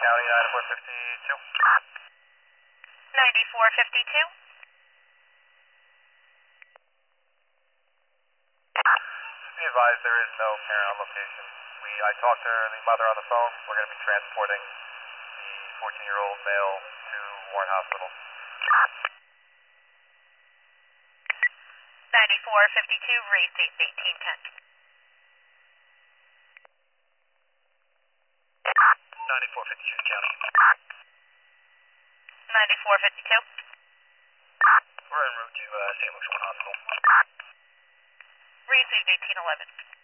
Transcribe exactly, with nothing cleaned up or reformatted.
County, ninety-four fifty-two. ninety-four fifty-two. Just be advised there is no parent on location. We, I talked to the mother on the phone. We're going to be transporting the fourteen-year-old male to Warren Hospital. ninety-four fifty-two, race date eighteen ten. ninety-four fifty-two, County. ninety-four fifty-two. We're en route to uh, Saint Luke's One Hospital. Race date eighteen eleven.